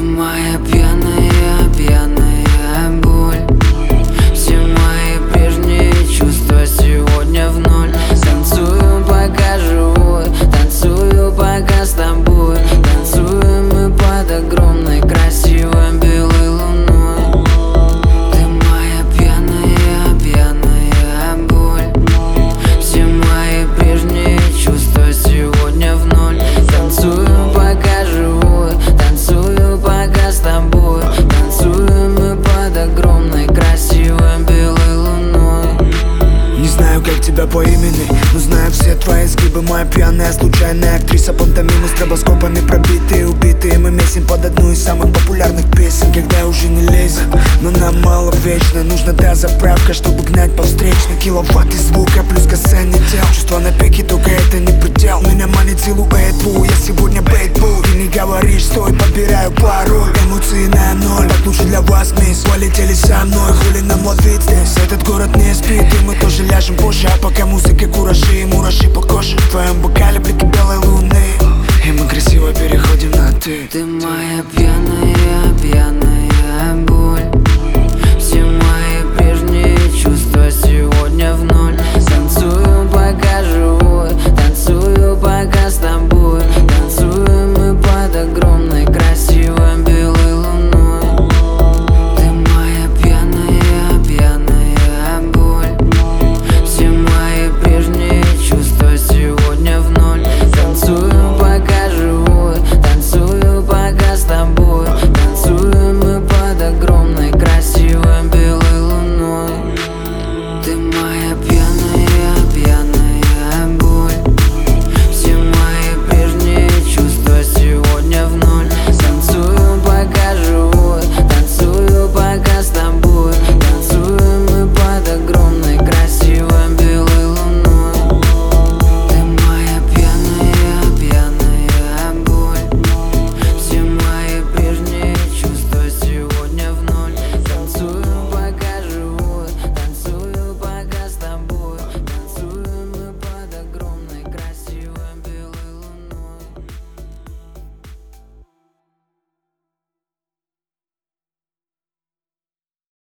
моя пьяная, пьяная боль. Все мои прежние чувства сегодня в ноль. Танцую, пока живой, танцую, пока с тобой. Танцуем мы под огромной красивой белой луной. Ты моя пьяная, пьяная боль. Все мои прежние чувства сегодня в ноль. Танцую, пока живой, танцую, пока с тобой. Танцуем мы под огромной красивой белой луной. Не знаю, как тебя по имени, но знаю все твои изгибы. Моя пьяная, случайная актриса, пантомимы, стробоскопами пробитые, убитые. Мы месим под одну из самых популярных песен, когда уже не лезет, но нам мало вечно. Нужна та заправка, чтобы гнать по встречной. Киловатты звука плюс касание тел. Чувства на пике, только это не предел. Меня манит силуэт, я сегодня бейтбул. Ты не говоришь, стой, подбираю пароль. Эмоции на ноль, так лучше для вас, мисс. Полетели со мной, хули нам ловить здесь. Этот город не спит, и мы тоже ляжем позже. А пока музыка куражи, мураши по коже. В твоем бокале блики белой луны, и мы красиво переходим на ты. Ты моя пьяная,